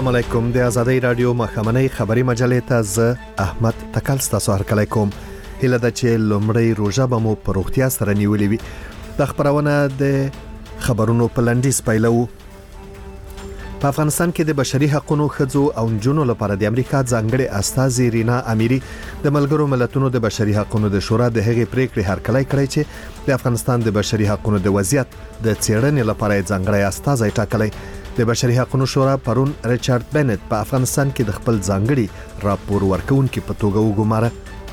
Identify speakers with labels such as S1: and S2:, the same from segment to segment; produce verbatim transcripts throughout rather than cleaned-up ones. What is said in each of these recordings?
S1: السلام علیکم. د آزادۍ رادیو مخامنۍ خبری مجلې ته ز احمد تکل ستاسو هرکلی کوم. هیله ده چې لومړی روژه به مو په روغتیا سره نیولې وي. د خبرونه د خبرونو په لنډیز پیلو. په افغانستان کې د بشري حقوقو ښځو او نجونو لپاره د امریکا ځانګړي استازي رینا اميري د ملګرو ملتونو د بشري حقوقو د شورا د هغې پریکړې هرکلی کړی چې د افغانستان د بشري حقوقو د وضعیت د څېړنې لپاره ځانګړي استازي ټاکلی. د بشري حقوقو شورا پرون ریچارډ بنت په افغانستان کې د خپل ځانګړي راپور ورکونکو په توګه وګماره.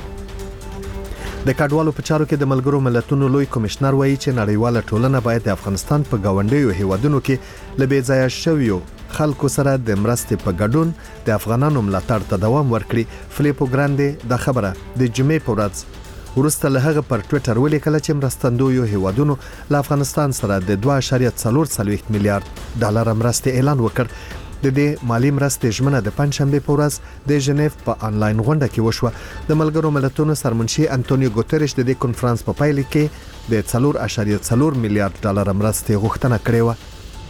S1: د کډوالو په چارو کې د ملګرو ملتونو لوی کمشنر وایي چې نړیواله ټولنه باید د افغانستان په گاونډیو هیوادونو کې لبې ځای شویو خلکو سره د مرستې په ګډون د افغانانو ملاتړ ته دوام ورکړي. فلیپو ګراندې د خبره د جمعې په ورځ ورسته له هغه پر ټوئیټر ولیکل چې مرستندویو هیوادونو له افغانستان سره د دوه اعشاریه څلور میلیارډ ډالر مرستې اعلان وکړ. د دې مالی مرستې ژمنه د پنځشنبه په ورځ د ژنیف په انلاین غونډه کې وشوه. د ملګرو ملتونو سرمنشي انټونیو ګوتریش د دې کنفرانس په پایله کې د څلور اعشاریه څلور میلیارډ ډالر مرستې غوښتنه کړې و.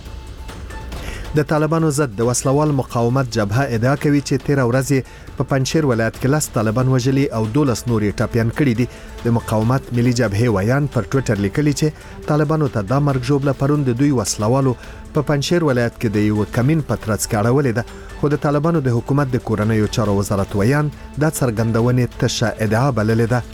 S1: د طالبانو ضد د وسلوال مقاومت جبهه ادعا کوي چې تیر ورځ په پنځشیر ولایت کې لاس طالبان وژلي او دولس نورې ټاپیان کړي دي. د مقاومت ملي جبهه ویان پر ټوئیټر لیکلي چې طالبانو ته د مرګ ژوبله پرون د دوی وسلوالو په پنځشیر ولایت کې د یو کمین په ترڅ کې اړولې ده، خو د طالبانو د حکومت د کورنیو چارو وزارت ویان د څرګندونې تشه ادعا بللې ده.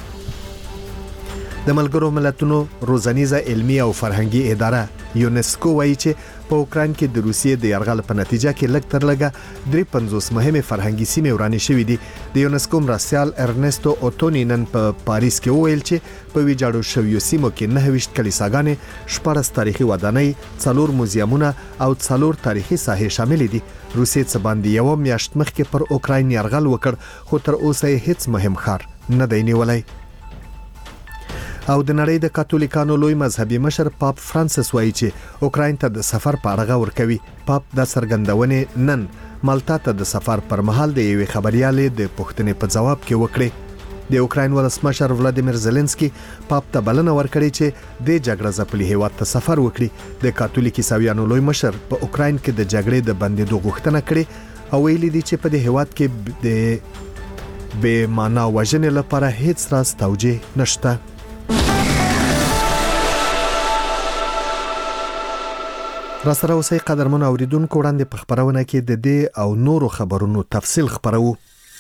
S1: د ملګرو ملتونو روزنیزه علمي او فرهنګي اداره یونسکو وایي چې په اوکراین کې د روسیې د یرغل په نتیجه کې لږ تر لږه درې پنځوس مهمه فرهنګي سیمې ورانې شوې دي. د یونسکو مرستیال ارنستو اوټونی نن په پاریس کې وویل چې په ویجاړو شویو سیمو کې نه ویشت کلیساګانې، شپږ تاریخي ودانۍ، څلور موزیمونه او څلور تاریخي ساحې شامل دي. روسیې څه باندې یو میاشت مخکې پر اوکراین یرغل وکړ، خو تر اوسه هیڅ مهم ښار نه دی نیولی. او د نړۍ د کاتولیکانو لوی مذهبي مشر پاپ فرانسیس وایي چې اوکراین ته د سفر په اړه ورکوي. پاپ د څرګندونې نن مالټا ته د سفر پر مهال د یوې خبريالې د پوښتنې په جواب کې وکړي. د اوکراین ولسمشر ولادیمیر زيلنسکي پاپ ته بلنه ورکړي چې د جګړه ځپلي هیواد ته سفر وکړي. د کاتولیک عیسویانو لوی مشر په اوکراین کې د جګړې د بندیدو غوښتنه کړې او ویلي دي چې په دې هیواد کې د بې معنا وژنې لپاره هیڅ راز توجیه نشته. را سره اوسئ قدرمن اوریدونکو، وړاندې په خبرونه کې د دې او نورو خبرونو تفصیل خبرو.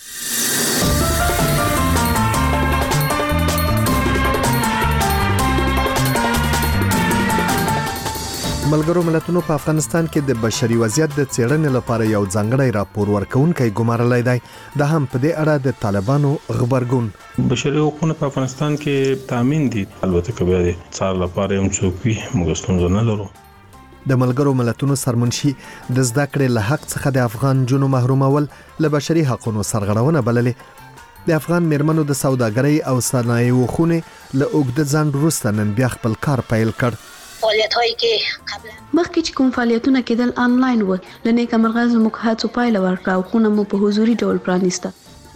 S1: ملګرو ملتونو په افغانستان کې د بشري وضعیت د څېړنې لپاره یو ځانګړی راپور ورکونکی ګمارلی دی. د هم په دې اړه د طالبانو خبرګون.
S2: بشري حقوقونه په افغانستان کې تامین دي، البته که بیا د څار لپاره هم څوک وي موږ ستونزه نه لرو.
S1: د ملګرو ملتونو سرمنشي د زده کړې له حق څخه د افغان جنو محرومول له بشري حقوقو سرغړونه بللې. د افغان میرمنو د سوداګرۍ او صنایعو خونې له اوږده ځنډ وروسته نن بیا خپل کار پیل کړ.
S3: فعالیت‌هایی که قبلا
S4: مخکې چې کوم فعالیتونه کېدل آنلاین و، لنیکه مرغه زموږ هڅو پایله ورکړه او خونه مو په حضوري ډول پرانیسته.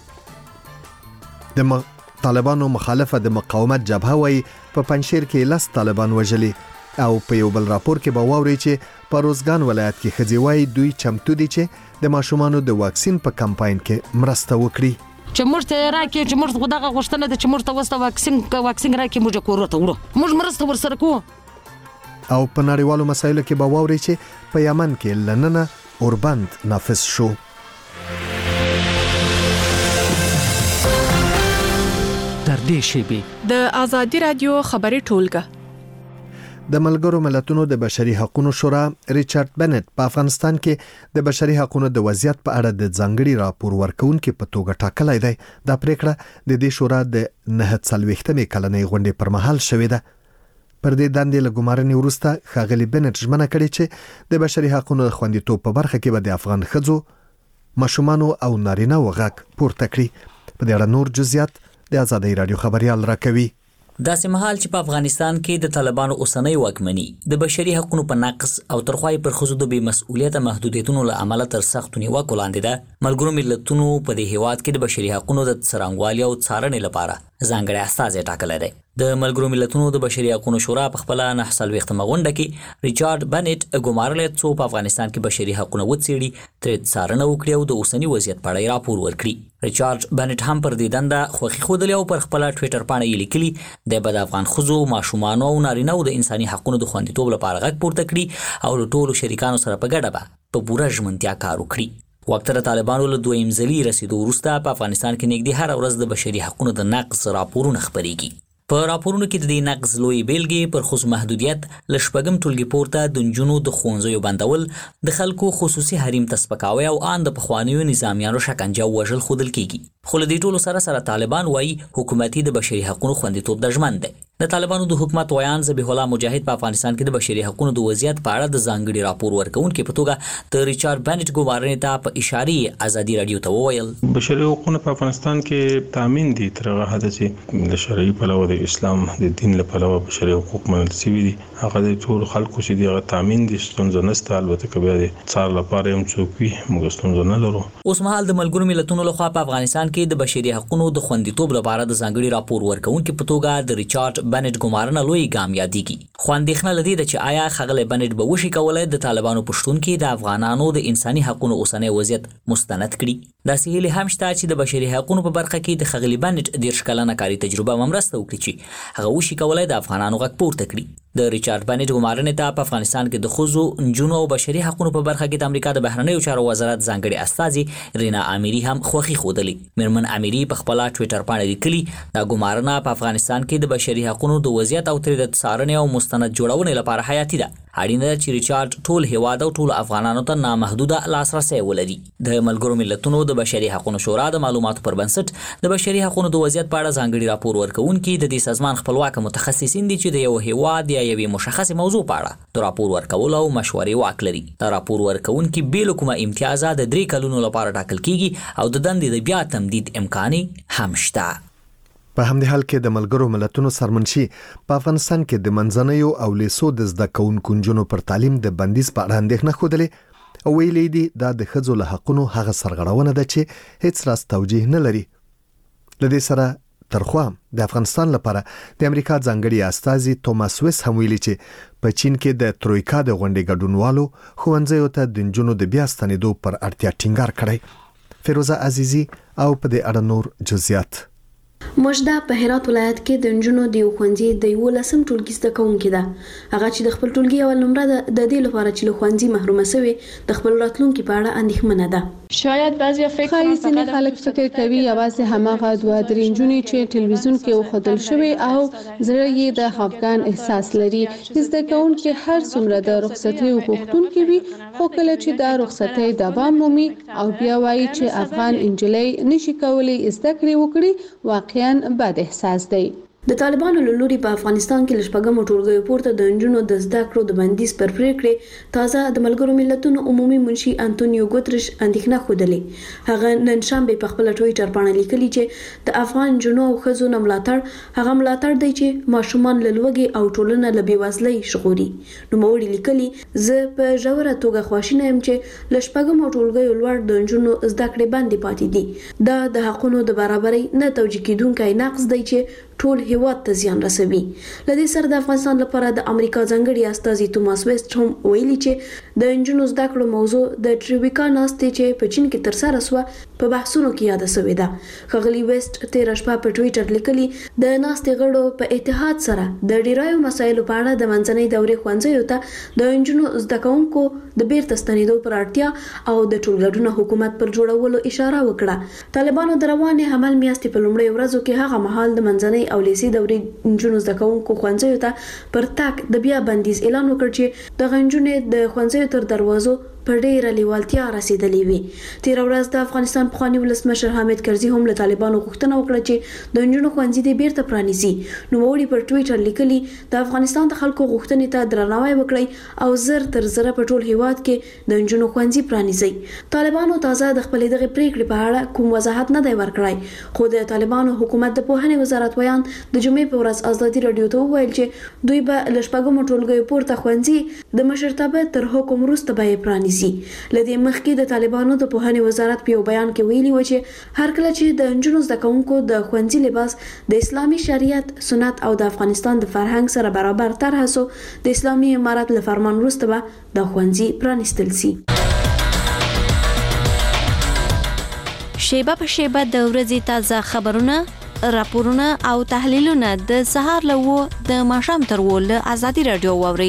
S1: د طالبانو مخالفه د مقاومت جبهه وایي په پنځشیر کې لس طالبان وژلي او په یو بل راپور کې به واوري چې په روزګان ولایت کې ښځې وایي دوی چمتو دي چې د ماشومانو د واکسین په کمپاین کې مرسته وکړي.
S5: چې موږ ته راکې چې موږ خدغه غوښتنه ده چې موږ ته وسته واکسین واکسین راکې موږ کورته وړو، موږ مرسته ورسره کوو.
S1: او په نړیوالو مسایلو کې به واوري چې په یمن کې لننه اوربند نافذ شو.
S6: تر دې شیبې
S7: د آزادي رادیو خبري ټولګه.
S1: د ملګرو ملتونو د بشري حقوقو شورا ریچارډ بنت په افغانستان کې د بشري حقوقو د وضعیت په اړه د ځانګړي راپور ورکونکو په توګه ټاکلی دی. دا پریکړه د دې شورا د نه څلوېښتمې کلنۍ غونډې پر مهال شوې ده. پر دې دندې له ګمارنې وروسته ښاغلي بنت ژمنه کړې چې د بشري حقوقو د خوندیتوب په برخه کې به د افغان ښځو، ماشومانو او نارینه و غږ پورته کړي. په دې اړه نور جزئیات د آزادۍ رادیو خبريال راکوي.
S8: داسې مهال چې په افغانستان کې د طالبانو اوسنۍ واکمني د بشري حقوقو په نقض او ترخوای پر ښځو د بې مسؤلیته محدودیتونو له امله تر سختو نیوکو لاندې ده، ملګرو ملتونو په دې هیواد کې د بشري حقوقو د څرنګوالي او څارنې لپاره ځانګړی استازی ټاکلی دی. د ملګرو ملتونو د بشري حقوقو شورا په خپل نه څلوېښتمه غونډه کې ریچارډ بنټ ګمارلی څو په افغانستان کې بشري حقوقونه وڅېړي، ترې څارنه وکړي او د اوسني وضعیت په اړه راپور ورکړي. ریچارډ بنټ هم پر دې دنده خوښي ښودلې او پر خپل ټویټر پاڼه یې لیکلي دی به د افغان ښځو، ماشومانو او نارینه‌و د انساني حقوقو د خوندیتوب لپاره غږ پورته کړي او له ټولو شریکانو سره په ګډه به په پوره ژمنتیا کار وکړي. وقته د طالبانو له دویم ځلي رسیدو وروسته په افغانستان کې نږدې هره ورځ د بشري حقوقو د نقض راپورونه خپرېږي. په راپورونو کې د دې نقض لوی بیلګې پر ښځو محدودیت، له شپږم ټولګي پورته د نجونو د ښوونځیو بندول، د خلکو خصوصي حریم ته سپکاوی او ان د پخوانیو نظامیانو شکنجه او وژل ښودل کېږي. خو له دې ټولو سره سره طالبان وایي حکومتي د بشري حقوقو خوندیتوب د ژمن دی. د طالبانو د حکومت ویان ذبیح الله مجاهد په افغانستان کې د بشري حقوقو د وضعیت په اړه د ځانګړي راپور ورکوونکي په توګه د ریچارډ بنټ ګمارنې ته په اشارې ازادي رادیو ته وویل
S2: بشري حقوقونه په افغانستان کې تامین دي تر هغه حد چې د شرعي پلوه د اسلام د دین له پلوه بشري حقوق منل شوي دي. هغه د ټول خلکو چې دغه تامین دي ستونزه نشته، البته که بیا د څار لپاره هم څوک وي موږ ستونزه نه لرو.
S8: اوس مهال د ملګرو ملتونو لخوا په افغانستان کې د بشري حقوقو د خوندیتوب لپاره د ځانګړي راپور ورکوونکي په توګه د ریچارډ بنټ ګمارنه لوی ګام یادېږي. خو اندېښنه لدی ده چې آیا ښاغلی بنټ به وشي کولای د طالبانو په شتون کې د افغانانو د انساني حقوقو اوسنی وضعیت مستند کړي. داسې هیلې هم شته چې د بشري حقوقو په برخه کې د ښاغلي بنټ دېرش کلنه کاري تجربه هم مرسته وکړي چې هغه وشي کولای د افغانانو غږ پورته کړي. د ریچارډ بنټ ګمارنې ته په افغانستان کې د ښځو، نجونو او بشري حقوقو په برخه کې د امریکا د بهرنیو چارو وزارت ځانګړي استازي رینا اميري هم خوښي ښودلې. میرمن اميري په خپل ټویټر باندې لیکلي دا ګمارنه په افغانستان کې د بشري حقوقو د وضعیت او تر د څارنې او مستند جوړونې لپاره حیاتي ده. اړینه ده چې ریچارډ ټول هیواد او ټول افغانانو ته نامحدوده لاسرسی ولري. د ملګرو ملتونو د بشري حقوقو شورا د معلوماتو پر بنسټ د بشري حقوقو د وضعیت په اړه ځانګړي راپور ورکوونکي د دې سازمان خپلواک متخصصین دي چې د یو هیواد یا یوې مشخصې موضوع په اړه د راپور ورکولو او مشورې واک لري. دا راپور ورکوونکي بې له کومه امتیازه د درې کلونو لپاره ټاکل کیږي او د دندې د بیا تمدید امکان هم شته.
S1: په همدې حال کې د ملګرو ملتونو سرمنشي په افغانستان کې د منځنیو او لیسو د زده کوونکو نجونو پر تعلیم د بندیز په اړه اندېښنه ښودلې او ویلي دي دا د ښځو له حقونو هغه سرغړونه ده چې هیڅ راز توجیه نه لري. له دې سره ترخوا د افغانستان لپاره د امریکا ځانګړي استازي توماس ویس هم ویلي چې په چین کې د ترویکا د غونډې ګډونوالو ښوونځیو ته د نجونو د بیا ستنېدو پر اړتیا ټینګار کړی. فیروزه عزیزي او په دې اړه نور جزئیات.
S4: مجده په هرات ولایت کې د نجونو د یو ښوونځي د یولسم ټولګي زده کوونکې ده. هغه چې د خپل ټولګي اول نمره ده د دې لپاره چې له ښوونځي محرومه شوې د خپل راتلونکي په اړه اندېښمنه ده.
S7: شاید بعضی فکر
S9: کوي چې خلک فکر کوي یوازې هماغه دوه درې نجونې چې ټلویزیون کې وښودل شوی او زړه یې د خفګان احساس لري. زده کوونکي هر څومره د رخصتۍ غوښتونکي وي خو کله چې دا رخصتۍ دوام مومي او بیا وایي چې افغان انجلۍ نشي کولی زده کړې وکړي واقعا بد احساس دی.
S4: د طالبانو له لوري په افغانستان کې له شپږمو ټولګیو پورته د نجونو د زده کړو د بندیز پر پریکړې تازه د ملګرو ملتونو عمومي منشي انټونیو ګوتریش اندېښنه ښودلې. هغه نن شنبه په خپل ټویټر باندې لیکلي چې د افغان نجونو او ښځو نه ملاتړ هغه ملاتړ دی چې ماشومان له لوږې او ټولنه له بېوزلۍ ژغوري. نوموړي لیکلي زه په ژوره توګه خواشینه یم چې له شپږمو ټولګیو لوړ د نجونو زده کړې بندې پاتې دي. دا د حقونو د برابرۍ نه توجیه کېدونکی نقض دی چې ټول هیواد ته زیان رسوي. لدې سره د افغانستان لپاره د امریکا ځانګړي استازي توماس ویسټ هم ویلي چې د نجونو زده کړو موضوع د ټریویکا ناستې چې په چین کې ترسره شوه په بحثونو کې یاد شوې ده. ښاغلي ویسټ تېره شپه په ټویټر لیکلي د ناستې غړو په اتحاد سره د ډیرایو مسایلو په اړه د منځنۍ دورې ښوونځیو ته د نجونو زده کوونکو د بیرته ستنېدو پر اړتیا او د ټولګډون حکومت پر جوړولو اشاره وکړه. طالبانو د روانې حمل میاشتې په لومړۍ ورځو کې هغه مهال د منځنۍ او لیسي دورې نجونو زده کوونکو ښوونځیو ته پر تګ د بیا بندیز اعلان وکړ چې د نجونو د ښوونځیو تر دروازو په ډیره لیوالتیا رسیدلې وي. تیر ورځ د افغانستان پخوانی ولسمشر حامد کرزي هم له طالبانو غوښتنه وکړه چې د نجونو ښوونځي د بیرته پرانیزي. نو وړي پر ټوئیټر لیکلي د افغانستان د خلکو غوښتنې ته درناوی وکړي او زر تر زر په ټول هیواد کې د نجونو ښوونځي پرانیزي. طالبانو تازه د خپلې دغه پریکړې په اړه کوم وضاحت نه دی ورکړی، خو د طالبانو حکومت د پوهنې وزارت ویان د جمعې په ورځ ازادي رادیو ته وویل چې دوی به له شپږمو ټولګیو پورته ښوونځي د مشرتابه تر حکم وروسته به یې پرانیزي. له دې مخکې د طالبانو د پوهنې وزارت په یو بیان کې ویلي و چې هر کله چې د نجونو زده کوونکو د ښوونځي لباس د اسلامي شریعت، سنت او د افغانستان د فرهنګ سره برابر طرحه سو، د اسلامي امارت له فرمان وروسته به د ښوونځي پرانیستل سي.
S10: شیبه په شیبه د ورځې تازه خبرونه، راپورونه او تحلیلونه د سهار له و د ماښام تر و له ازادي رادیو واوري.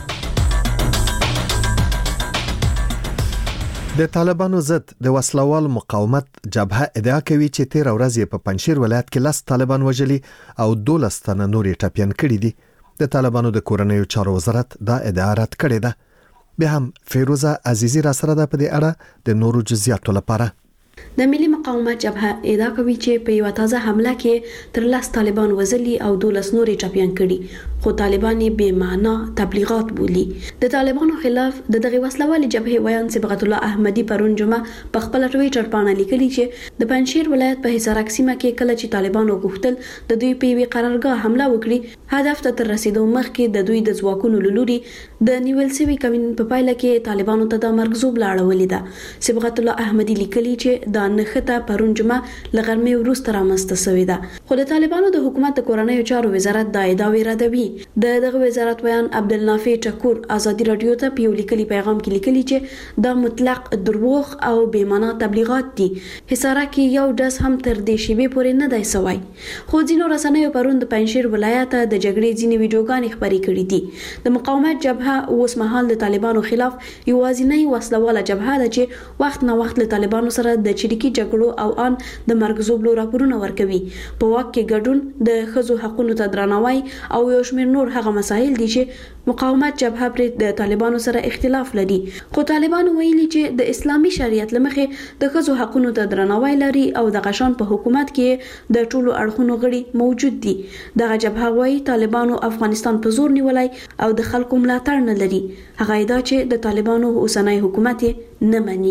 S1: د طالبانو ضد د وسلوال مقاومت جبهه ادعا کوي چې تیر ورځ په پنځشیر ولایت کې لس طالبان وژلي او دولس تنه نور ټپيان کړي دي. د طالبانو د کورنیو چارو وزارت دا ادعا رد کړې ده. به هم فیروزه عزیزی را سره ده په دې اړه د نورو جزئیاتو لپاره.
S4: د ملي مقاومت جبهه ادعا کوي چې په یو تازه حمله کې تر لس طالبان وژلي او دولس نور ټپيان کړي، خو طالبان یې بې معنا تبلیغات بولي. د طالبانو خلاف د دغه وسلوالې جبهه ویان صبغت الله احمدي پرون جمعه په خپل ټوئیټر باندې لیکلي چې د پنځشیر ولایت په حصارک سیمه کې کله چې طالبانو غوښتل د دوی په یوه قرارګاه حمله وکړي، هدف ته تر رسیدو مخکې د دوی د ځواکونو لوري د نیول شوی کمین په پایله کې طالبانو ته د مرګ زوب لاړولې ده. صبغت الله احمدي لیکلي چې دا نخته پرون جمعه لغرمې وروسته رامنځته شوې ده، خو د طالبانو د حکومت د کورنیو چارو وزارت دا ادعا ردوي. د دغه وزارت ویان عبدالنافع ټکور ازادي رادیو ته په یو لیکلي پیغام کې لیکلي چې دا مطلق دروغ او بې معنا تبلیغات دي. حصاره کې یو ډز هم تر دې شیبې پورې نه دی سوی، خو ځینو رسنیو پرون د پنځشیر ولایت د جګړې ځینې ویډیوګانې خپرې کړې دي. د مقاومت جبهه اوس مهال د طالبانو خلاف یوازینۍ وسلواله جبهه ده چې وخت نه وخت له طالبانو سره د چریکي جګړو او ان د مرګ زوبلو راپورونه ورکوي. په واک کې ګډون، د ښځو حقوقو ته درناوی او یو شمېر نور هغه مسایل دي چې مقاومت جبهه پر د طالبانو سره اختلاف لري. خو طالبانو ویلي چې د اسلامي شریعت لمخې د ښځو حقوقو ته درناوی لري او د غشان په حکومت کې د ټولو اړخونو غړي موجود دي. دغه جبهه وايي طالبانو افغانستان په زور نیولای او د خلکو ملاتړ نه لري. هغه ادعا چې د طالبانو اوسنی حکومت نه مني.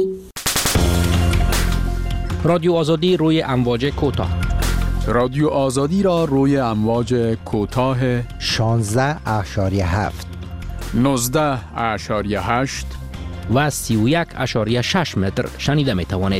S6: رادیو آزادی روی امواج کوتاه.
S11: رادیو آزادی را روی امواج کوتاه
S12: شانزده اشاریه هفت
S11: نوزده اشاریه هشت
S6: و سی و یک اشاریه شش متر شنیده می توانید.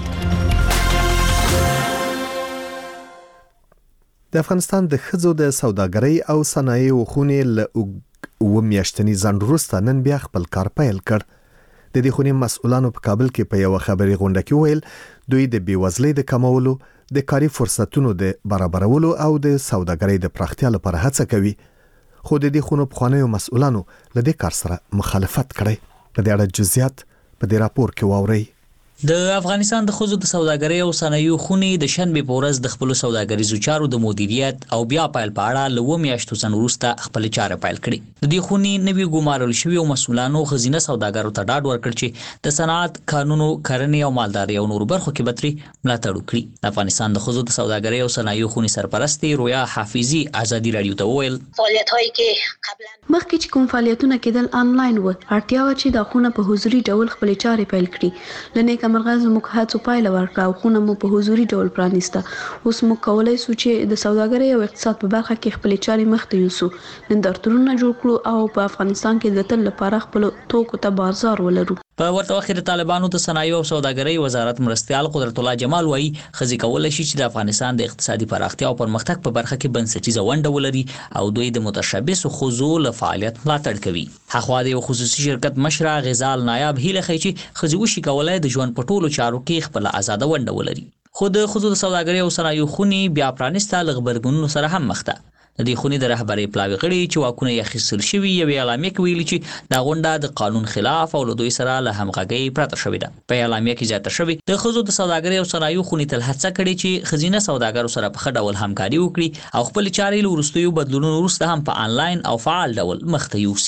S1: د افغانستان د ښځو د سوداګرۍ او صنایعو خونې له اوه میاشتني ځنډ وروسته نن بیا خپل کار پیل کړ. د دې خونې مسؤلانو په کابل کې په یو خبري غونډه کې ویل دوی د بیوزلۍ د کمولو، د کاري فرصتونو د برابرولو او د سوداګرۍ د پراختیا لپاره هڅه کوي، خو د دې خونو پخوانیو مسؤلانو له دې کار سره مخالفت کړی. په دې اړه جزئیات په دې راپور کې واورئ.
S8: د افغانستان د ښځو د سوداګرۍ او صنایعو خونې د شنبې په ورځ د خپلو سوداګریزو چارو د مدیریت او بیا پیل په اړه له اووه میاشتو ځنډ وروسته خپلې چارې پیل کړې. د دې خونې نوي ګمارل شوي او مسؤلانو ښځینه سوداګرو ته ډاډ ورکړ چې د صنعت، کانونو، کرنې او مالدارۍ او نورو برخو کې به ترې ملاتړ وکړي. د افغانستان د ښځو د سوداګرۍ او صنایعو خونې سرپرستې رویا حافظي ازادي رادیو ته وویل
S3: فعالیت‌هایی که قبلا
S4: مخکې چې کوم فعالیتونه کېدل آنلاین و، اړتیا و چې دا خونه په حضوري ډول خپلې چارې پیل کړي. لنې کمرغه زموږ هڅو پایله ورکړه او خونه مو په حضوري ډول پرانیسته. اوس موږ کولی سو چې د سوداګرۍ او اقتصاد په برخه کې خپلې چارې مخته یوسو، نندارتونونه جوړ کړو او په افغانستان کې د تل لپاره خپل توکو ته بازار ولرو.
S8: په ورته وخت د طالبانو د صنایعو او سوداګرۍ وزارت مرستیال قدرت الله جمال وایي ښځې کولی شي چې د افغانستان د اقتصادي پراختیا او پرمختګ په برخه کې بنسټیزه ونډه ولري او دوی د متشبثو ښځو له فعالیت ملاتړ کوي. هاخوا د یو خصوصي شرکت مشره غزال نایاب هیله ښیي چې ښځې وشي کولی د ژوند په ټولو چارو کې خپله ازاده ونډه ولري. خو د ښځو د سوداګرۍ او صنایعو خونې بیا پرانیسته له غبرګونونو سره هم مخ ده. د دې خونې د رهبرۍ پلاوي غړي چې واکونه یې اخیستل شوي یوې اعلامیه کې ویلي چې دا غونډه د قانون خلاف او له دوی سره له همغږۍ پرته شوې ده. په اعلامیه کې زیاته شوې د ښځو د سوداګرۍ او صنایعو خونې تل هڅه کړې چې ښځینه سوداګرو سره په ښه ډول همکاري وکړي او خپلې چارې له وروستیو بدلونونو وروسته هم په آنلاین او فعال ډول مخته یوسي.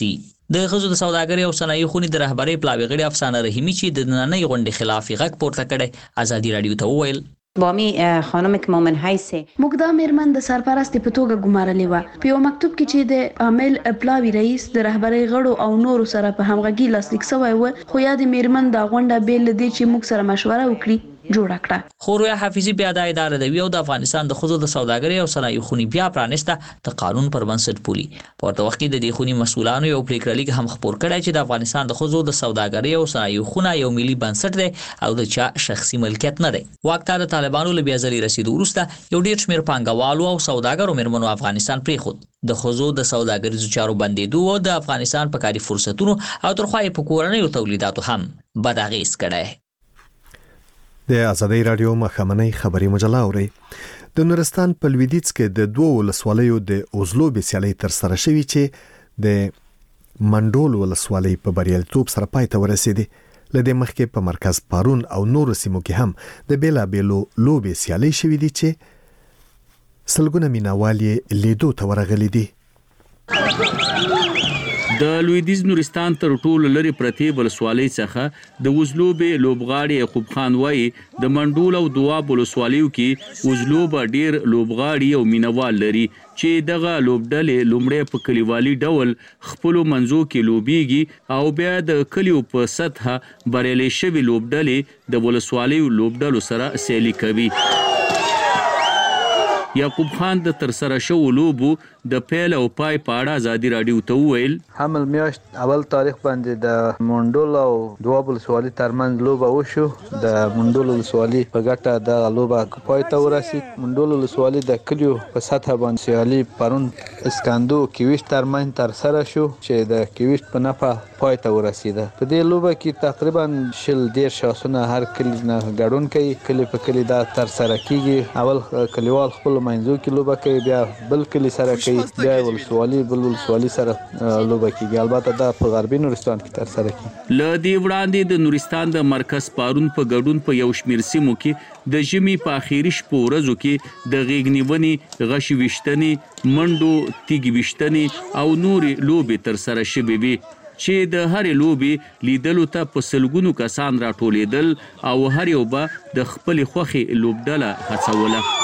S8: د ښځو د سوداګرۍ او صنایع خونې د رهبرۍ پلاوي غړي افسانه رحیمي چې د نننۍ غونډې خلاف غږ پورته کړی ازادي رادیو ته وویل
S13: بامی خانم که مومن حیث
S4: موږ دا میرمن د سرپرست په توګه ګمارلې و په یو مکتوب کې چې د عامل پلاوي رئیس د رهبرۍ غړو او نورو سره په همغږي لاسلیک شوی و خو یا د میرمن دا غونډه بیل دي چې موږ سره مشوره وکړي جوړ کړه.
S8: خورویا حافظي بیا د ادارې د ویو د افغانستان د ښځو د سوداګرۍ او صنایع خونې بیا پرانسته د قانون پر بنسټ پولي په ورته وخت کې د دې خونې مسؤلانو یو پریکړه لیک هم خپور کړی چې د افغانستان د ښځو د سوداګرۍ او صنایع خونه یو ملي بنسټ دی او د چا شخصي ملکیت نه دی. واکته د طالبانو له بیا ځلې رسیدو وروسته یو ډېر شمېر پانګوالو او سوداګرو میرمنو افغانستان پرېښود. د ښځو د سوداګریزو چارو بندېدو او د افغانستان په کاري فرصتونو او ترخوا یې په کورنیو تولیداتو هم بد اغېز کړی.
S1: د ازادي رادیو مخامنۍ خبري مجله اوري. د نورستان په لویدیځ کې د دوه ولسوالیو د اوزلوبې سیالۍ تر سره شوې چې د منډول ولسوالۍ په بریالیتوب سره پای ته ورسېدې. له دې مخکې په مرکز پارون او نورو سیمو کې هم د بیلابیلو لوبې سیالۍ شوې دي چې سلګونه مینوال یې لیدو ته ورغلي دي.
S14: د لویدیز نورستان تر ټولو لري پرتې ولسوالۍ څخه د وزلوبې لوبغاړي یعقوب خان وایي د منډول او دواب ولسوالیو کې وزلوبه ډیر لوبغاړي او مینوال لري چې دغه لوبډلې لومړی په کلیوالي ډول خپلو منځو کې لوبیږي او بیا د کلیو په سطحه بریالي شوي لوبډلې د ولسوالیو لوبډلو سره سیالي کوي. یعقوب خان د تر سره شو لوبو د پیل او پای په اړه ازادي رادیو ته وویل
S15: حمل میاشت اول تاریخ باندې د منډول او دواب ولسوالۍ ترمنځ لوبه وشو. د منډول ولسوالۍ په ګټه د لوبه پای ته ورسید. منډول ولسوالۍ د کلیو په سطح باندې سیالي پرون اسکاندو کیویشت ترمنځ تر سره شو چې د کیویشت په نفع پای ته ورسیده. په دې لوبه کې تقریبا شل ډیر شاسونه هر کلی نه ګډون کوي. کلی په کلی دا تر سره کیږي. اول کلیوال خپل منځو کې لوبه کوي بیا بل کلی سره کوي بیا ولسوالۍ بل ولسوالۍ سره لوبه کوي. البته دا په غربي نورستان کې تر سره کوي.
S14: له دې وړاندې د نورستان د مرکز پارون په ګډون په یو شمېر سیمو کې د ژمي په اخیری شپو ورځو کې د غېږ نیونې غشي ویشتنې منډو تیږې ویشتنې او نورې لوبې تر سره شوې وي چې د هرې لوبې لیدلو ته په سلګونو کسان راټولېدل او هر یو به د خپلې خوښې لوبډله هڅوله.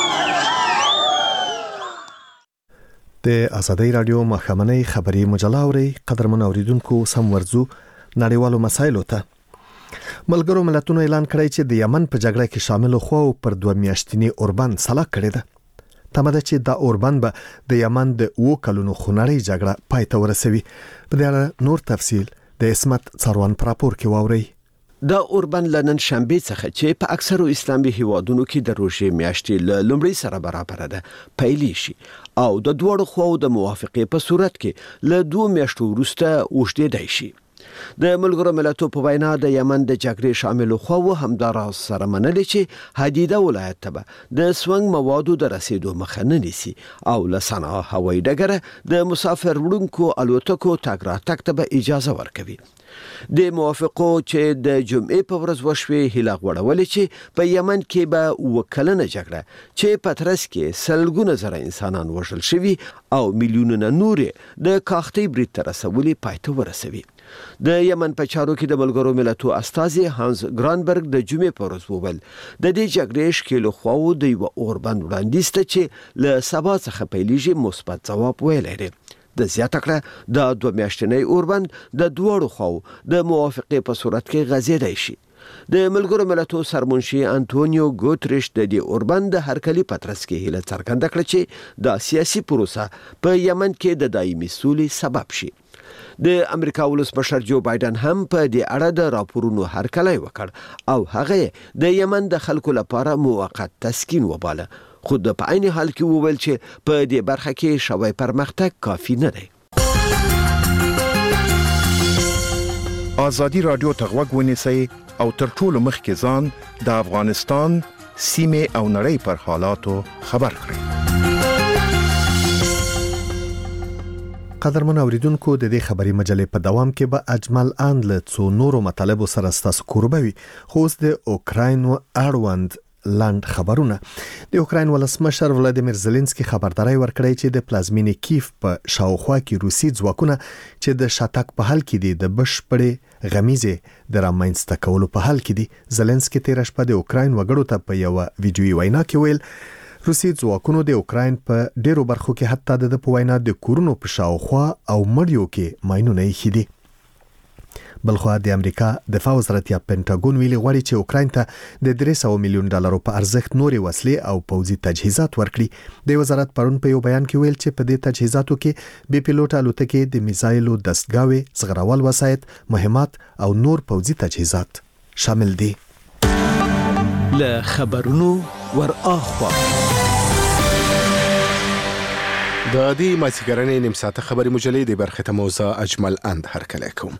S1: د ازادي رادیو مخامنۍ خبري مجله اوري. قدرمن اوریدونکو سم ورزو نړیوالو مسایلو ته. ملګرو ملتونو اعلان کړی چې د یمن په جګړه کې شامل خو پر دوه میاشتنی اوربند سلا کړی ده. تمه ده چې دا اوربند به د یمن د اوو کلونو خونړۍ جګړه پای ته ورسوي. په دې اړه نور تفصیل د اسمت څاروان پر راپور کې واوري.
S16: دا اوربند لنن شنبه څخه چې په اکثرو اسلامي هیوادونو کې د روژې میاشتې له لومړۍ سره برابر ده پیلې شي او د دوړو خو د موافقې په صورت کې له دوه میاشتو وروسته اوږدېدای شي. د ملګرو ملتونو په وینا د یمن د جګړې شامل خو همداراز سره منلي چې حدیده ولایت ته د سونګ موادو د رسیدو مخه نه نیسي او له صنعا هوایي ډګر د مسافر وړونکو الوتکو تګ راتګ ته به اجازه ورکوي. د موافقو چې د جمعې په ورځ وشوي هیله غوړولې چې په یمن کې به وکلنه جګړه چې په ترڅ کې سلګونه زره انسانان وژل شوي او میلیونونه نور د کاختي برید تر رسولي پای ته ورسوي. د یمن په چارو کې د ملګرو ملتونو استازي هانس ګرانبرګ د جمعې په ورځ وویل د دې جګړې شکل خو د یو اوربند وړاندیز ته چې له سبا څخه پیلېږي مثبت ځواب ویلی. د زیاته کړه د دوه میاشتنی اوربند د دوړو خو د موافقې په صورت کې غځېدای شي. د ملګرو ملتونو سرمنشي انټونیو ګوتریش د دې اوربند د هرکلي پترس کې هیله څرګنده کړه چې د سیاسي پروسه په یمن کې د دایمي سولې سبب شي. د امریکا ولسمشر جو بایدن هم په دې اړه د راپورونو هرکلی وکړ او هغه د یمن د خلکو لپاره موقت تسکین وباله. خو د په عین حال کې وویل چې په دې برخه کې شوی پرمختګ کافي نه دی.
S17: ازادي رادیو ته غوږ ونیسئ او تر ټولو مخکې ځان د افغانستان سیمې او نړۍ پر حالاتو خبر کړئ.
S1: قدرمن اوریدونکو د دې خبري مجلې په دوام کې به اجمل اند له څو نورو مطالبو سره ستاسو کوربوي. خو اوس د اوکراین او اړوند لاند خبرونه. د اوکراین ولسمشر ولادیمیر زيلنسکي خبرداري ورکړی چې د پلازمینې کیف په شاوخوا کې روسي ځواکونه چې د شاتګ په حال کې دي د بشپړې غمیزه د رامنځته کولو په حال کې دي. زيلنسکي تیر شپه د اوکراین وګړو ته په یو ویډیوي وینا کې ویل روسي ځواکونو د اوکراین په ډیرو برخو کې حتی د په وینا د کورونو په شاوخوا او مړیو کې ماینونه یې دي. بلخو د امریکا دفاع وزارت یا پینټاګون ویلي غواړي چې اوکراین ته د درې سوه میلیون ډالرو په ارزښت نورې وسلې او پوځي تجهیزات ورکړي. د وزارت پرون په یو بیان کې ویل چې په دې تجهیزاتو کې بي پیلوټ الوتکې د میزایلو دستګاوې زغرول وسایط مهمات او نور پوځي تجهیزات شامل دي.
S18: له خبرونو ور اخوا
S17: د دې مازیګرنې نیم ساعته خبري مجلې د برخه ته موضوع اجمل اند هرکلی کوم.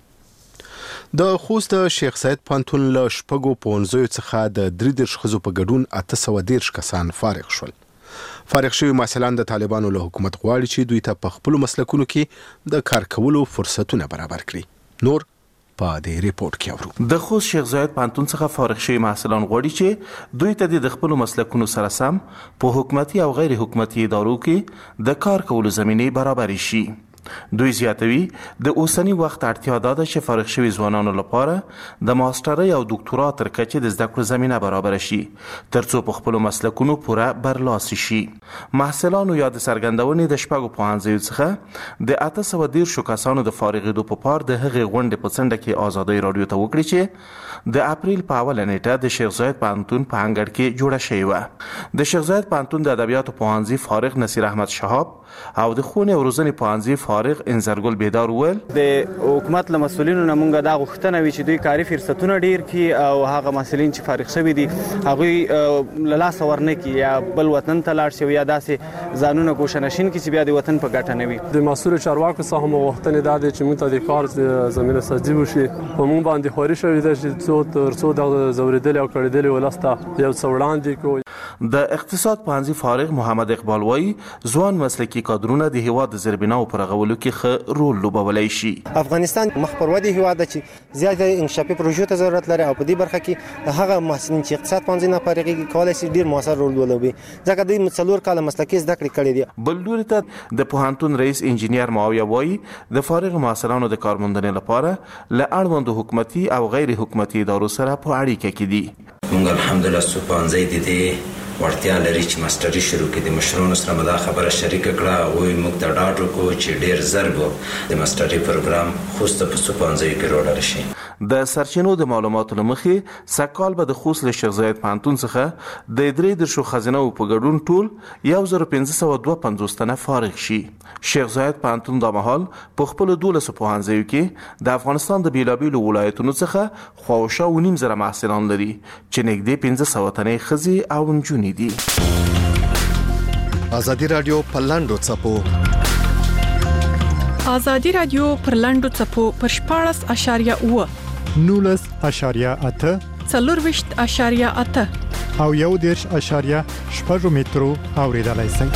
S17: د خوست شیخ زاید پانتون له شپږو پونځو څخه د درې دیرش ښځو په ګډون اته سوه دېرش کسان فارغ شول. فارغ شوي محصلان د طالبانو له حکومت غواړي چې دوی ته په خپلو مسلکونو کې د کار کولو فرصتونه برابر کړي. نور په دې ریپورت کې اورو.
S19: د خوست شیخ زاید پانتون څخه فارغ شوي محصلان غواړي چې دوی ته د خپلو مسلکونو سره سم په حکومتي او غیر حکومتي ادارو کې د کار کولو زمینې برابر شي. دوی زیاتوي د اوسنی وخت اړتیا ده چې فارغ شوي ځوانانو لپاره د ماسترۍ او دکتورا تر کچې د زده کړو زمینه برابر شي ترڅو په خپلو مسلکونو پوره برلاسي شي. محصلانو یا د څرګندونې د شپږو پوهنځیو څخه د اته سوه دېرشو کسانو د فارغېدو په پار د هغې غونډې په څنډه کې ازادۍ راډیو ته وکړي چې د اپریل په اوله نیټه د شیخ زاید پوهنتون په انګړ کې جوړه شوې وه. د شیخ زاید پوهنتون د ادبیاتو پوهنځي فارغ نصیر احمد شهاب او د ښوونې او روزنې پوهنځي فارغ انزرګل بیدار وویل
S20: د حکومت له مسؤلینو نه مونږ دا غوښتنه وي چې دوی کاري فرصتونه ډیر کړي او هغه محصلین چې فارغ شوي دي هغوی له لاسه ورنه کړي یا بل وطن ته لاړ شي یا داسې ځانونه ګوشه نشین کړي چې بیا د وطن په ګټه نه وي.
S21: د مسؤل چارواکو څخه مو غوښتنې دا دی چې موږ ته د کار زمینه سازي وشي. په موږ باندې خواري شوې ده چې څو تر څو د ځورېدلې او کړېدلې ولس ته یو څه وړاندې کړو.
S19: د اقتصاد پوهنځي فارغ محمد اقبال وایي ځوان مسلکي کادرونه د هیواد د زیربناو په رغولو کې ښه رول لوبولی شي.
S22: افغانستان مخ پر ودې هیواد دی چې زیاته انکشافي پروژو ته ضرورت لري او په دې برخه کې هغه محصلین چې اقتصاد پوهنځي نه فارغېږي کولی شي ډېر مؤثر رول ولوبي ځکه دوی څلور کاله مسلکي زده کړې کړې دي.
S19: بل لوري ته د پوهنتون رئیس انجینیر معاویه وایي د فارغ محصلانو د کارموندنې لپاره له اړوندو حکومتي او غیر حکومتي ادارو سره په اړیکه کې دي.
S23: موږ الحمدلله څو پوهنځي د دې وړتیا لري چې ماستري شروع کړي. د مشرانو سره مدا خبره شریکه کړه او موږ ته ډاډ وکړو چې ډېر زر به د ماستري پروګرام خوست په څو پوهنځیو کې راوړل شي.
S19: د سرچینو د معلوماتو له مخې سږکال به د خوست له شیخ زاید پوهنتون څخه د درې دیرشو ښځینهو په ګډون ټول یو زر پنځه سوه دوه پنځوس تنه فارغ شي. شیخ زاید پوهنتون دا مهال په خپلو دولسو پوهنځیو کې د افغانستان د بېلابېلو ولایتونو څخه خواوشا اوه نیم زره محصلان لري چې نږدې پنځه سوه تنې ښځې او نجونې دي.
S1: ازادي رادیو په لاندو څپو
S7: ازادي رادیو پر لاندو څپو پر شپاړس اشاریه اوه
S24: نولس اشاریه اته
S7: څلورویشت اشاریه اته
S24: او یو دېرش اشاریه شپږ مترو اوریدلای شئ.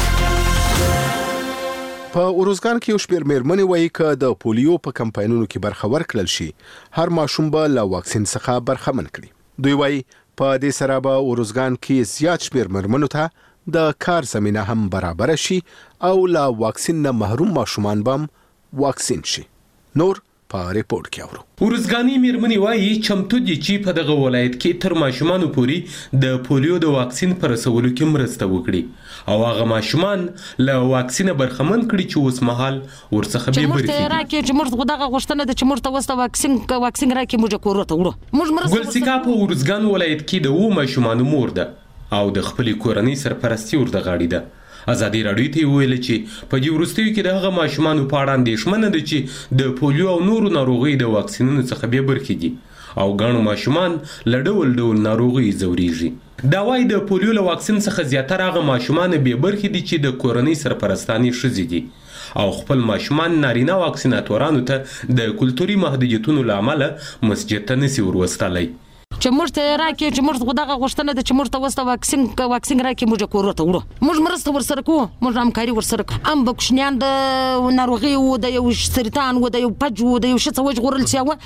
S17: په اروزګان کې یو شمېر مېرمنې وایي چې د پولیو په کمپاینونو کې برخه ورکړل شي هر ماشوم به له واکسین څخه برخمن کړي. دوی وایي په دې سره به اروزګان کې زیات شمېر مېرمنو ته د کار زمینه هم برابر شي او له واکسین نه محروم ماشومان به واکسین شي. نور په ریپورت کې اورو.
S25: اروزګانی مېرمنې وایي چمتو دي چې په دغه ولایت کې تر ماشومانو پورې د پولیو د واکسین پر رسولو کې مرسته وکړي او هغه ماشومان له واکسینه برخمن کړي چې اوس مهال ورڅخه به برخې
S5: چې راکې چې موږ دغه غوښتنه ده چې موږ ته وسته واکسین واکسین راکې موږ کورته وړو. موږ مرسته
S25: ګلسیکا په اروزګان ولایت کې د اوه ماشومانو مور ده او د خپلې کورنۍ سرپرستي ورته غاړي ده. ازادي راډیو ته ویل چې په دې وروستیو کې د هغه ماشومانو په اړه اندېښمنه ده چې د پولیو او نورو ناروغیو د واکسینونو څخه بې برخې دي او ګڼو ماشومان له ډول ډول ناروغیو ځورېږي. دا وایي د پولیو له واکسین څخه زیاتره هغه ماشومان بې برخې دي چې د کورنۍ سرپرستانې ښځې دي او خپل ماشومان نارینه واکسیناتورانو ته د کلتوري محدودیتونو له امله مسجد ته نشي وروستلی.
S5: چې موږ ته راکې چې موږ دغه غوښتنه ده چې موږ ته وسته واکسین واکسین راکې موږ کورته وړو. موږ مرسته ورسره کوو موږ همکاري ورسره کوو. ام به کوچنیان د ناروغۍ و د یو سرطان و د یو پج و د یو څه څه وژغورل شوه.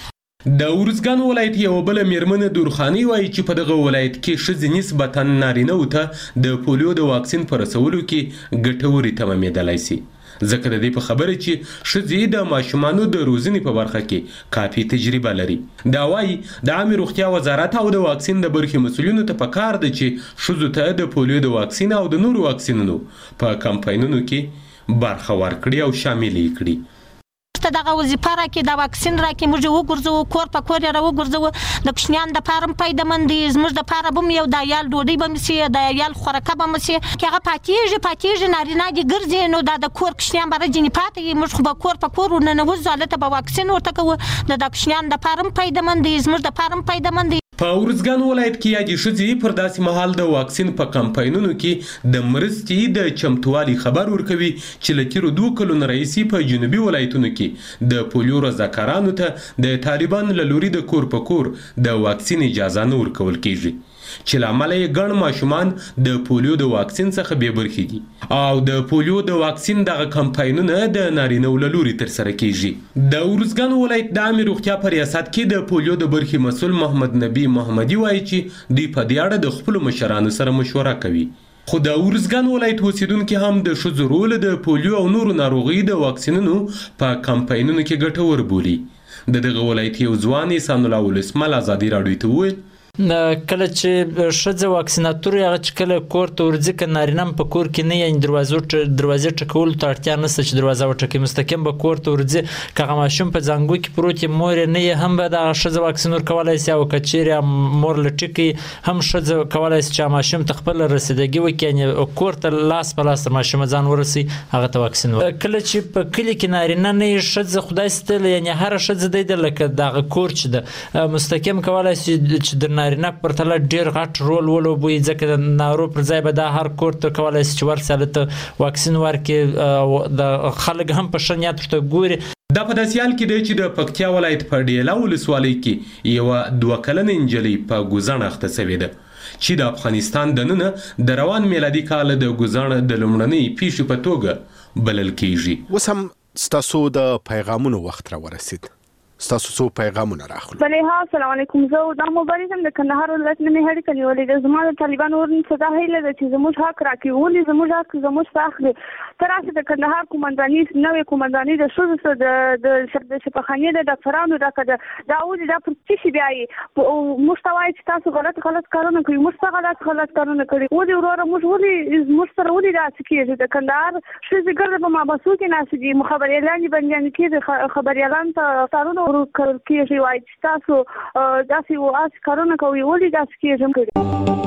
S25: د ورزګان ولایت یو بل میرمنه دورخانی وایي چې په دغه ولایت کې ښځې نسبتا نارینه و ته د پولیو د واکسین په رسولو کې ګټورې تمامېدلی سي، ځکه د دې په خبره چې ښځې د ماشومانو د روزنې په برخه کې کافي تجربه لري. دا وایي د عامې روغتیا وزارت او د واکسین د برخې مسؤلینو ته پکار ده چې ښځو ته د پولیو د واکسین او د نورو واکسینونو په کمپاینونو کې برخه ورکړي او شامل یې کړي.
S2: ته دغه وظیفه راکې د واکسین راکې موږ وګرځو، کور په کور یې را وګرځو، د کوچنیانو دپاره هم فایدهمند دی، زموږ دپاره به هم یو د عیال ډوډۍ به م سي، د عیال خوراکه به م سي، که هغه پاتېږي پاتېږي نارینه دې ګرځي، نو دا د کور کوچنیان به راځینې پاتې وي، موږ خو به کور په کور ورننوځو، هلته به واکسین ورته کوو، د دا کوچنیانو دپاره هم فایدهمند دی، زموږ دپاره هم فایدهمند دی.
S25: په ورزګان ولایت کې یادې ښځې پر داسې مهال د واکسین په کمپاینونو کې د مرستې د چمتووالي خبر ورکوي چې له تېرو دوو کلونو راهیسې په جنوبي ولایتونو کې د پولیو رضاکارانو ته د طالبانو له لوري د کور په کور د واکسین اجازه نه ورکول کېږي، چې له امله یې ګڼ ماشومان د پولیو د واکسین څخه بې برخې دي او د پولیو د واکسین دغه کمپاینونه د نارینه‌و له لوري ترسره کېږي. د ورزګان ولایت د عامې روغتیا په ریاست کې د پولیو د برخې مسؤل محمد نبی محمدي وایي چې دوی په دې اړه د خپلو مشرانو سره مشوره کوي. خو د ورزګان ولایت اوسیدونکي هم د ښځو رول د پولیو او نورو ناروغیو د واکسینونو په کمپاینونو کې ګټور بولي. د دغه ولایت یو ځوان احسان الله ولسمل ازادي راډیو ته وویل
S9: کله چې ښځه واکسیناتور هغه چې کله کور ته ورځي که نارینه هم په کور کې نه یعنې دروازو دروازې ټکولو ته اړتیا نشته چې دروازه وټکوي، مستقیم به کور ته ورځي، که هغه ماشوم په زانګو کې پروت وي مور یې نه یې هم به دغه ښځه واکسین ورکولی سي، او که چیرې مور له ټیکي هم ښځه کولی سي چې ماشوم ته خپله رسیدګي وکړي، یعنې کور ته لاس په لاس ماشومه ځان ورسوي هغه ته واکسین ورکړي. کله چې په کلي کې نارینه نه یې ښځه خدای ستل یعنې هره ښځه دی ده لکه دغه کور چې ده مستقیم کولی سي چې د نارینه په پرتله ډېر غټ رول ولوبوي، ځکه د نارو پر ځای به دا هر کور ته کولی سي چې ورسي هلته واکسین ورکړي، د خلک هم په ښه نیت ورته ګوري.
S25: دا په داسې حال کې دی چې د پکتیا ولایت په ډیلا ولسوالۍ کې یوه دوه کلنه نجلۍ په ګوزڼ اخته سوې ده چې د افغانستان دننه د روان میلادي کال د ګوزڼ د لومړنۍ پیښې په توګه بلل کېږي.
S17: اوس هم ستاسو د پیغامونو وخت را ورسید، ستاسو څو پیغامونه راخلو.
S10: بلې ها السلام علیکم، زه دا موبایل هم د کندهار ولایت نه مې اړیکه نیولې ده. زما د طالبانو ورن څه دا هیله ده چې زموږ حق راکړي، ولې زموږ حق زموږ څخه اخلي. ته راسې د کندهار قومنداني نوې قومنداني د ښځو سره د شفاخانې د ډاکټرانو ډکه ده، دا ولې دا پر څه شي بیایي؟ موږ ته وایي چې تاسو غلط غلط کارونه کوي، موږ څه غلط غلط کارونه کړي، ولې وروره موږ ولې موږ سره ولې داسې کېږي؟ د کندهار ښځې ګرده په مابسو کې ناستې دي، خبریالانې بندیانې کېږي، خبریالانو ته تارونه ورکړل کېږي، وایي چې تاسو داسې واسې کارونه کوئ، ولې داسې کېږي؟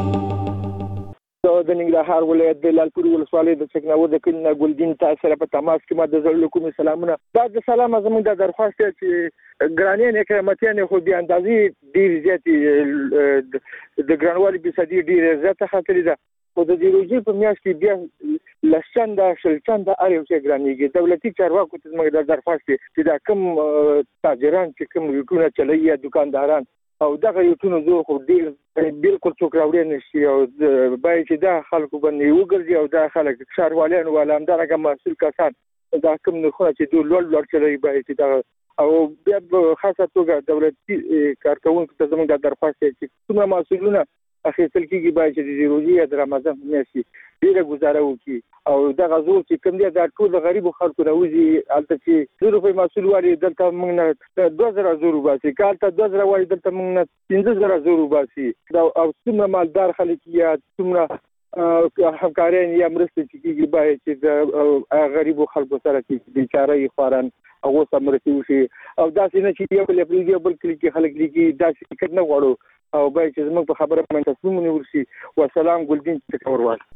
S11: د ننګرهار ولایت د لالپور ولسوالۍ د چکناور د کلي نه ګلدین تاسو سره په تماس کې ما د زړه کومې سلامونه. دا د سلام زموږ د درخواست چې ګرانیانې کرامتیانې خو د اندازې ډېرې زیاتې د ګرانوالي فیصدي ډېره زیاته خطرې ده، خو د دې روژې په میاشت کې بیا لس چنده شل چنده هر یو شی ګرانېږي. دولتي چارواکو ته زموږ د درخواست چې دا کوم تاجران چې کوم روټونه چلوي یا دکانداران او دغه یوټونو زور خو ډېر بالکل څوک راوړی نه شي، او باید چې دا خلکو باندې وګرځي او دا خلک ښاروالان ولا همدارنګه مسؤل کسان دا کوم نرخونه چې دوی لوړ لوړ چلوي باید چې دغه او بیا په خاصه توګه دولتي کارکوونکو ته زموږ د درخواست چې څومره مسؤلونه اخیستل کېږي باید چې د روژې یا د رمضان په میاشت کې ډېره ګزاره وکړي، او دغه زور چې کوم دی دا ټول د غریبو خلکو راوځي، هلته چې زر روپۍ مسؤل وایي دلته موږ نه دوه زره زور وباسي، که هلته دوه زره وایي دلته موږ نه پنځه زره زور وباسي، او څومره مالدار خلک یا څومره همکاریان یا مرستې چې کېږي باید چې د غریبو خلکو سره چې بیچاره یې خواران هغو سره مرستې وشي، او داسې نه چې یو بل پرېږدي یو بل کلي کې خلک لیکي، داسې فکر نه غواړو، او باید چې زموږ په خبره باندې تصمیم ونیول شي. وسلام، ګلدین چکور وال.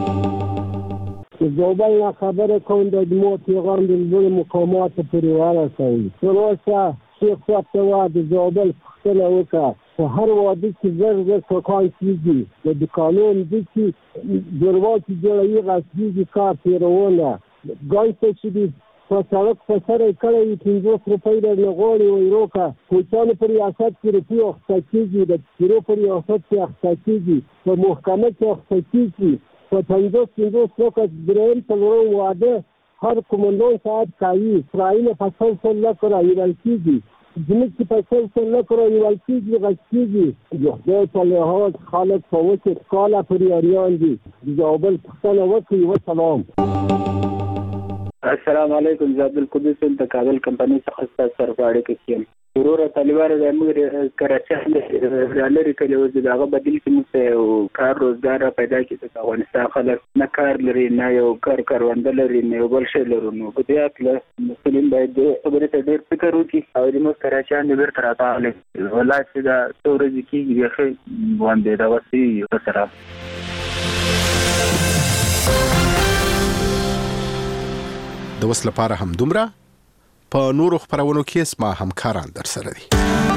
S12: زوبل نه خبره کوم د دمو پیغام د لوړ مقاماتو پورې ورسوي. تر اوسه شیخ صاحب ته وایي د زوبل پوښتنه وکړه په هر واده کې زر زر ټوکان کېږي، د دوکانونو دي چې درواچې جوړوي غصبېږي کار تېرونه ګای ته چې دي په سړک په سر یې کړی وي پنځوس روپۍ درنه غواړي وایي روکه کوچیانو په ریاست کې روپۍ اخیسته کېږي، د پیرو په ریاست کې اخیسته کېږي، په محکمه کې اخیسته کېږي، په پنځوس پنځوس روکه درېیم څلورم واده هر قومندان ساعت کوي، اسرائیل په سل سل لکه راویرل کېږي، زموږ چې پیسې څه نه کړو نیول کېږي غږ کېږي د خدای په لحاظ خلک په وچې کاله پورې اریان دي د زابل پوښتنه وکړي. وسلام.
S3: السلام علیکم. زه عبدالقدوس یم د کابل کمپنۍ څخه ستاسو سره په اړیکه کې یم. وروره طالبانو د موږ کراچۍ لرې کړی و چې د هغه بدیل کې موږ ته یو کار روزګار را پیدا کړي چې افغانستان خلک نه کار لري نه یو کار کرونده لري نه یو بل شی لرو. نو په دې هکله مسؤلین باید دې خبرې ته ډېر فکر وکړي او زموږ کراچیان دې بېرته راپاغلي. والله چې دا څو ورځې کېږي بیخي باندې دغسې وي سره.
S17: د وس لپاره هم دومره، په نورو خبرونو کې اسما همکاران در سره دي.